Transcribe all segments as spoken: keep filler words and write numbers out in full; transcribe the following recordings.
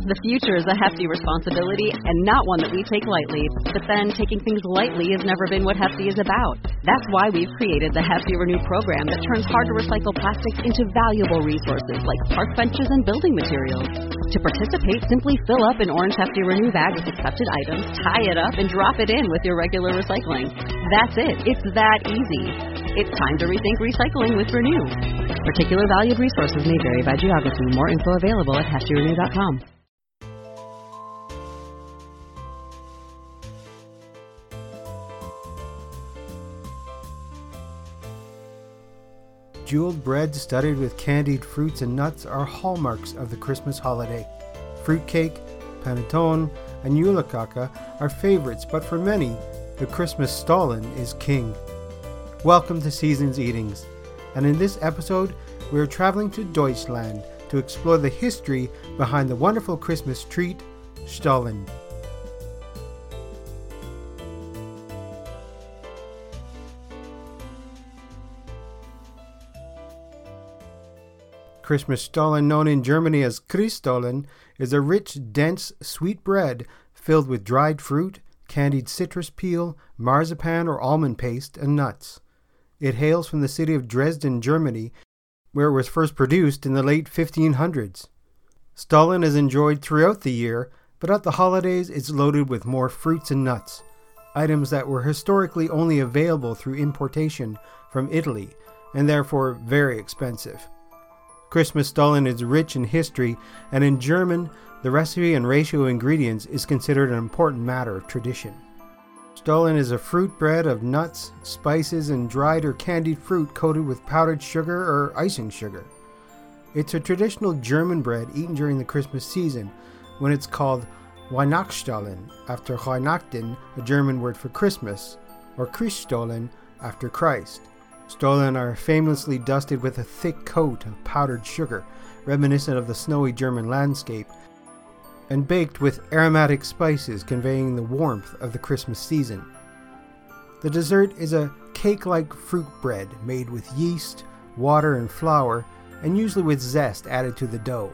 The future is a hefty responsibility and not one that we take lightly. But then, taking things lightly has never been what Hefty is about. That's why we've created the Hefty Renew program that turns hard-to-recycle plastics into valuable resources like park benches and building materials. To participate, simply fill up an orange Hefty Renew bag with accepted items, tie it up, and drop it in with your regular recycling. That's it. It's that easy. It's time to rethink recycling with Renew. Particular valued resources may vary by geography. More info available at hefty renew dot com. Jeweled bread studded with candied fruits and nuts are hallmarks of the Christmas holiday. Fruitcake, panettone, and julekaka are favorites, but for many, the Christmas stollen is king. Welcome to Seasons Eatings, and in this episode, we are traveling to Deutschland to explore the history behind the wonderful Christmas treat, Stollen. Christmas Stollen, known in Germany as Christstollen, is a rich, dense, sweet bread filled with dried fruit, candied citrus peel, marzipan or almond paste, and nuts. It hails from the city of Dresden, Germany, where it was first produced in the late fifteen hundreds. Stollen is enjoyed throughout the year, but at the holidays it's loaded with more fruits and nuts, items that were historically only available through importation from Italy, and therefore very expensive. Christmas Stollen is rich in history, and in German, the recipe and ratio of ingredients is considered an important matter of tradition. Stollen is a fruit bread of nuts, spices, and dried or candied fruit coated with powdered sugar or icing sugar. It's a traditional German bread eaten during the Christmas season, when it's called Weihnachtsstollen, after Weihnachten, a German word for Christmas, or Christstollen, after Christ. Stollen are famously dusted with a thick coat of powdered sugar, reminiscent of the snowy German landscape, and baked with aromatic spices conveying the warmth of the Christmas season. The dessert is a cake-like fruit bread made with yeast, water, and flour, and usually with zest added to the dough.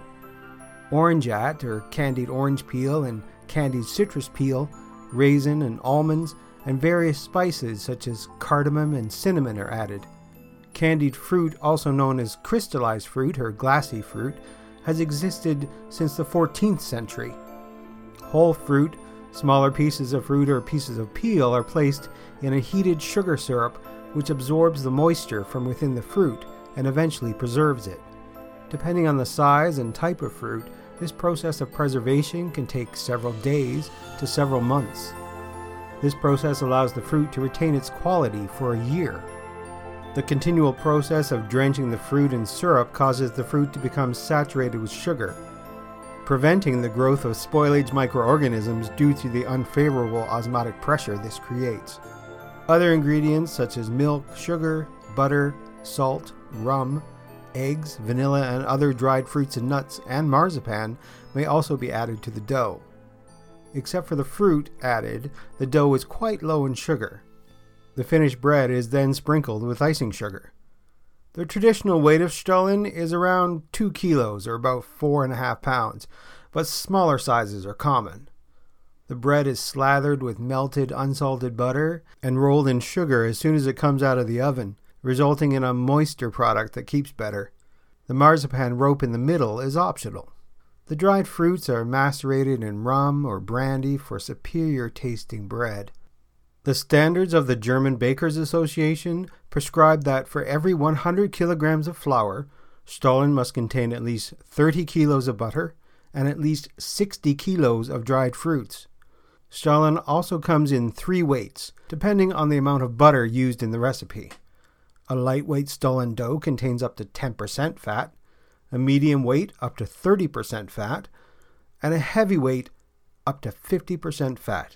Orangeat, or candied orange peel, and candied citrus peel, raisin and almonds, and various spices such as cardamom and cinnamon are added. Candied fruit, also known as crystallized fruit or glassy fruit, has existed since the fourteenth century. Whole fruit, smaller pieces of fruit or pieces of peel are placed in a heated sugar syrup which absorbs the moisture from within the fruit and eventually preserves it. Depending on the size and type of fruit, this process of preservation can take several days to several months. This process allows the fruit to retain its quality for a year. The continual process of drenching the fruit in syrup causes the fruit to become saturated with sugar, preventing the growth of spoilage microorganisms due to the unfavorable osmotic pressure this creates. Other ingredients such as milk, sugar, butter, salt, rum, eggs, vanilla, and other dried fruits and nuts, and marzipan may also be added to the dough. Except for the fruit added, the dough is quite low in sugar. The finished bread is then sprinkled with icing sugar. The traditional weight of Stollen is around two kilos, or about four and a half pounds, but smaller sizes are common. The bread is slathered with melted unsalted butter and rolled in sugar as soon as it comes out of the oven, resulting in a moister product that keeps better. The marzipan rope in the middle is optional. The dried fruits are macerated in rum or brandy for superior tasting bread. The standards of the German Bakers Association prescribe that for every one hundred kilograms of flour, Stollen must contain at least thirty kilos of butter and at least sixty kilos of dried fruits. Stollen also comes in three weights, depending on the amount of butter used in the recipe. A lightweight Stollen dough contains up to ten percent fat, a medium weight up to thirty percent fat, and a heavyweight up to fifty percent fat.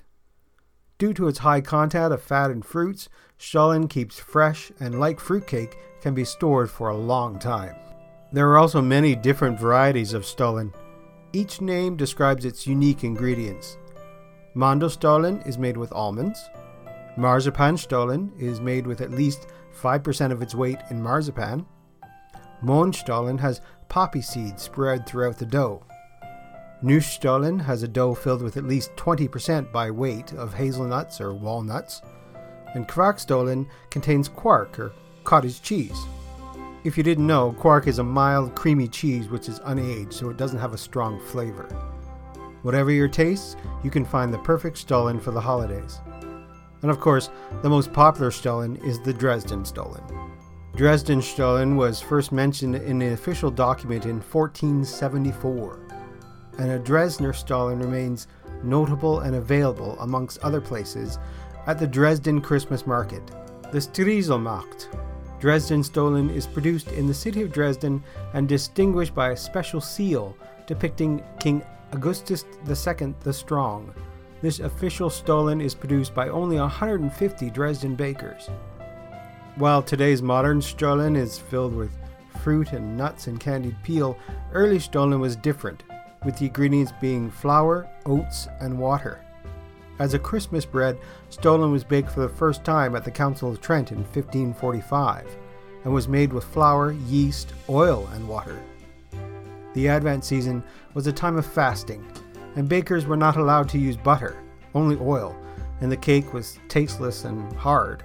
Due to its high content of fat and fruits, Stollen keeps fresh and, like fruitcake, can be stored for a long time. There are also many different varieties of Stollen. Each name describes its unique ingredients. Mandelsstollen is made with almonds. Marzipanstollen is made with at least five percent of its weight in marzipan. Mohnstollen has poppy seeds spread throughout the dough. Neuchstollen has a dough filled with at least twenty percent by weight of hazelnuts or walnuts, and Kvarkstollen contains quark or cottage cheese. If you didn't know, quark is a mild, creamy cheese which is unaged, so it doesn't have a strong flavor. Whatever your tastes, you can find the perfect Stollen for the holidays. And of course, the most popular Stollen is the Dresden Stollen. Dresden Stollen was first mentioned in an official document in fourteen seventy-four, and a Dresdner Stollen remains notable and available, amongst other places, at the Dresden Christmas market, the Striezelmarkt. Dresden Stollen is produced in the city of Dresden and distinguished by a special seal depicting King Augustus the Second the Strong. This official Stollen is produced by only one hundred fifty Dresden bakers. While today's modern Stollen is filled with fruit and nuts and candied peel, early Stollen was different, with the ingredients being flour, oats, and water. As a Christmas bread, Stollen was baked for the first time at the Council of Trent in fifteen forty-five, and was made with flour, yeast, oil, and water. The Advent season was a time of fasting, and bakers were not allowed to use butter, only oil, and the cake was tasteless and hard.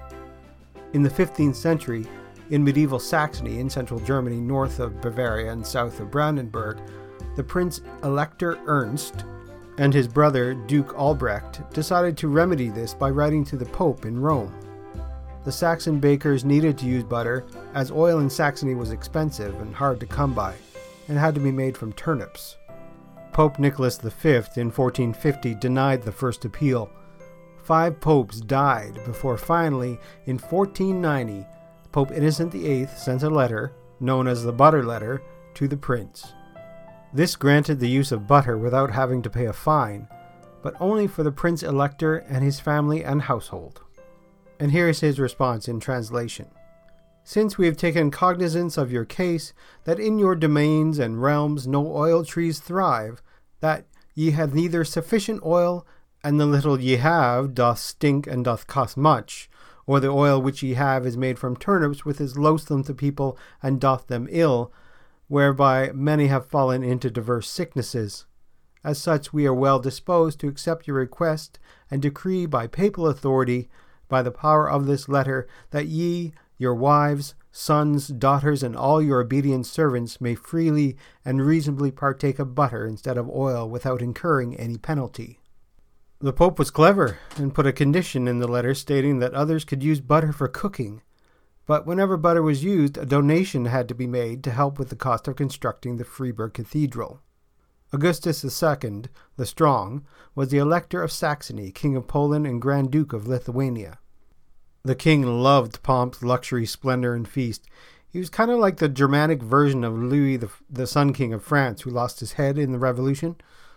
In the fifteenth century, in medieval Saxony in central Germany north of Bavaria and south of Brandenburg, the Prince Elector Ernst and his brother Duke Albrecht decided to remedy this by writing to the Pope in Rome. The Saxon bakers needed to use butter, as oil in Saxony was expensive and hard to come by, and had to be made from turnips. Pope Nicholas the Fifth in fourteen fifty denied the first appeal. Five popes died before finally, in fourteen ninety, Pope Innocent the Eighth sent a letter, known as the Butter Letter, to the prince. This granted the use of butter without having to pay a fine, but only for the Prince Elector and his family and household. And here is his response in translation. Since we have taken cognizance of your case, that in your domains and realms no oil trees thrive, that ye have neither sufficient oil, and the little ye have doth stink and doth cost much, or the oil which ye have is made from turnips, which is loathsome to people and doth them ill, whereby many have fallen into diverse sicknesses. As such, we are well disposed to accept your request, and decree by papal authority, by the power of this letter, that ye, your wives, sons, daughters, and all your obedient servants may freely and reasonably partake of butter instead of oil without incurring any penalty. The Pope was clever, and put a condition in the letter stating that others could use butter for cooking. But whenever butter was used, a donation had to be made to help with the cost of constructing the Freiburg Cathedral. Augustus the Second, the Strong, was the Elector of Saxony, King of Poland and Grand Duke of Lithuania. The king loved pomp, luxury, splendor, and feast. He was kind of like the Germanic version of Louis the, the Sun King of France, who lost his head in the Revolution.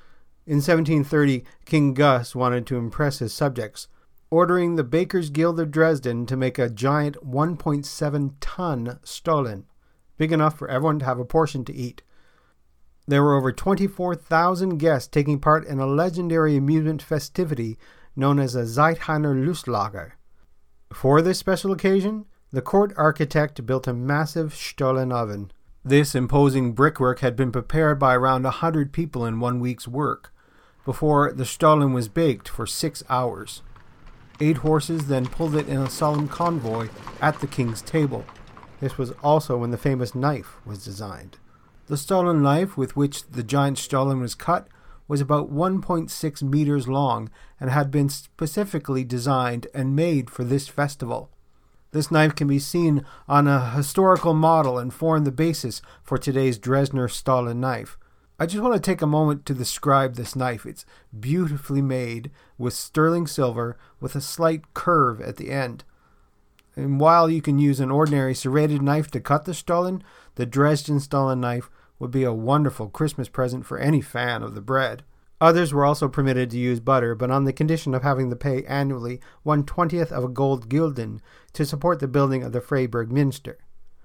In seventeen thirty, King Gus wanted to impress his subjects, ordering the Bakers' Guild of Dresden to make a giant one point seven ton Stollen, big enough for everyone to have a portion to eat. There were over twenty-four thousand guests taking part in a legendary amusement festivity known as a Zeithainer Lustlager. For this special occasion, the court architect built a massive Stollen oven. This imposing brickwork had been prepared by around a hundred people in one week's work, before the Stollen was baked for six hours. Eight horses then pulled it in a solemn convoy at the king's table. This was also when the famous knife was designed. The Stollen knife with which the giant Stollen was cut was about one point six meters long and had been specifically designed and made for this festival. This knife can be seen on a historical model and form the basis for today's Dresdner Stollen knife. I just want to take a moment to describe this knife. It's beautifully made with sterling silver with a slight curve at the end. And while you can use an ordinary serrated knife to cut the Stollen, the Dresden Stollen knife would be a wonderful Christmas present for any fan of the bread. Others were also permitted to use butter, but on the condition of having to pay annually one twentieth of a gold gulden to support the building of the Freiburg Minster.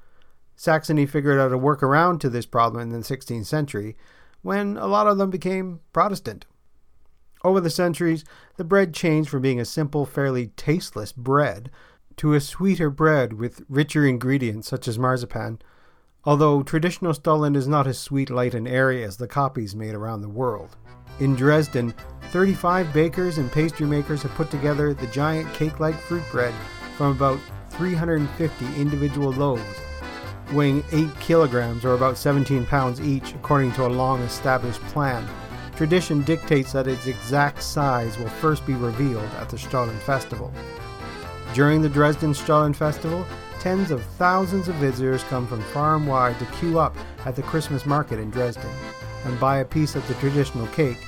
Saxony figured out a workaround to this problem in the sixteenth century, when a lot of them became Protestant. Over the centuries, the bread changed from being a simple, fairly tasteless bread to a sweeter bread with richer ingredients such as marzipan. although traditional Stollen is not as sweet, light, and airy as the copies made around the world. In Dresden, thirty-five bakers and pastry makers have put together the giant cake-like fruit bread from about three hundred fifty individual loaves, weighing eight kilograms or about seventeen pounds each, according to a long-established plan. Tradition dictates that its exact size will first be revealed at the Stollen Festival. During the Dresden Stollen Festival, tens of thousands of visitors come from far and wide to queue up at the Christmas market in Dresden and buy a piece of the traditional cake.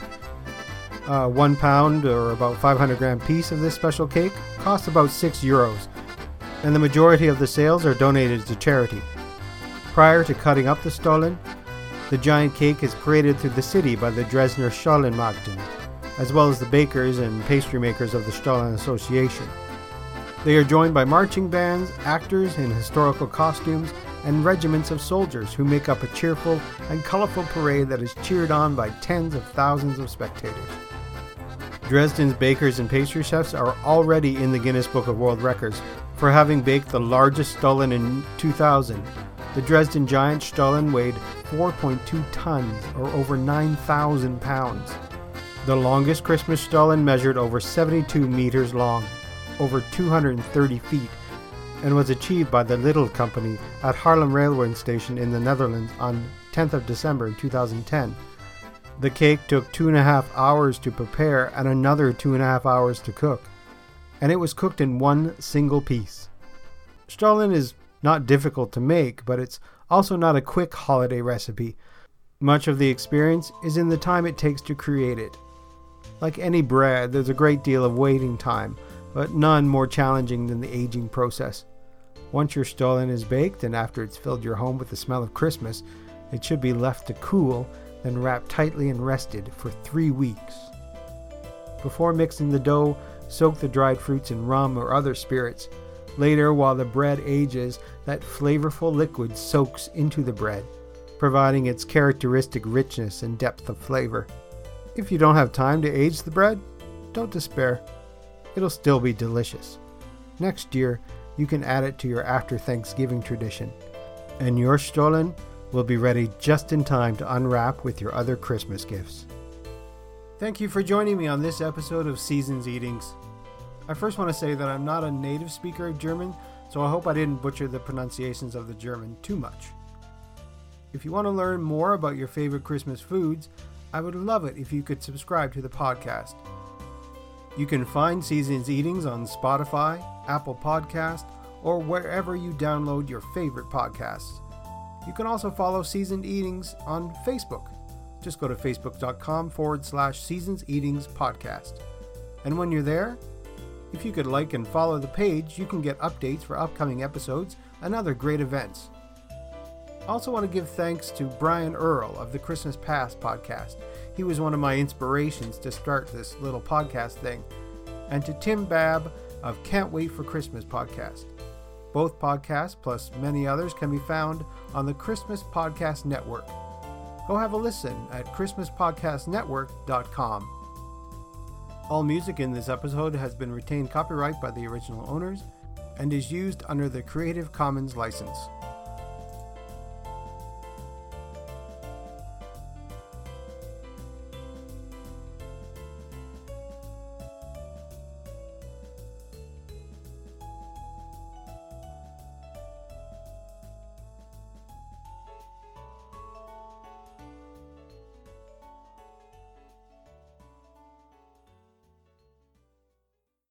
Uh, one pound or about five hundred gram piece of this special cake costs about six euros, and the majority of the sales are donated to charity. Prior to cutting up the Stollen, the giant cake is paraded through the city by the Dresdner Stollenmagden, as well as the bakers and pastry makers of the Stollen Association. They are joined by marching bands, actors in historical costumes, and regiments of soldiers who make up a cheerful and colorful parade that is cheered on by tens of thousands of spectators. Dresden's bakers and pastry chefs are already in the Guinness Book of World Records for having baked the largest Stollen in two thousand. The Dresden Giant Stollen weighed four point two tons, or over nine thousand pounds. The longest Christmas Stollen measured over seventy-two meters long, over two hundred thirty feet, and was achieved by the Lidl Company at Haarlem Railway Station in the Netherlands on tenth of December two thousand ten. The cake took two and a half hours to prepare and another two and a half hours to cook, and it was cooked in one single piece. Stollen is not difficult to make, but it's also not a quick holiday recipe. Much of the experience is in the time it takes to create it. Like any bread, there's a great deal of waiting time, but none more challenging than the aging process. Once your Stollen is baked, and after it's filled your home with the smell of Christmas, it should be left to cool, then wrapped tightly and rested for three weeks. Before mixing the dough, soak the dried fruits in rum or other spirits. Later, while the bread ages, that flavorful liquid soaks into the bread, providing its characteristic richness and depth of flavor. If you don't have time to age the bread, don't despair. It'll still be delicious. Next year, you can add it to your after Thanksgiving tradition, and your Stollen will be ready just in time to unwrap with your other Christmas gifts. Thank you for joining me on this episode of Seasons Eatings. I first want to say that I'm not a native speaker of German, so I hope I didn't butcher the pronunciations of the German too much. If you want to learn more about your favorite Christmas foods, I would love it if you could subscribe to the podcast. You can find Seasons Eatings on Spotify, Apple Podcast, or wherever you download your favorite podcasts. You can also follow Seasoned Eatings on Facebook. Just go to facebook.com forward slash Seasons Eatings Podcast. And when you're there, if you could like and follow the page, you can get updates for upcoming episodes and other great events. I also want to give thanks to Brian Earl of the Christmas Past podcast. He was one of my inspirations to start this little podcast thing. And to Tim Babb of Can't Wait for Christmas podcast. Both podcasts, plus many others, can be found on the Christmas Podcast Network. Go have a listen at christmas podcast network dot com. All music in this episode has been retained copyright by the original owners and is used under the Creative Commons license.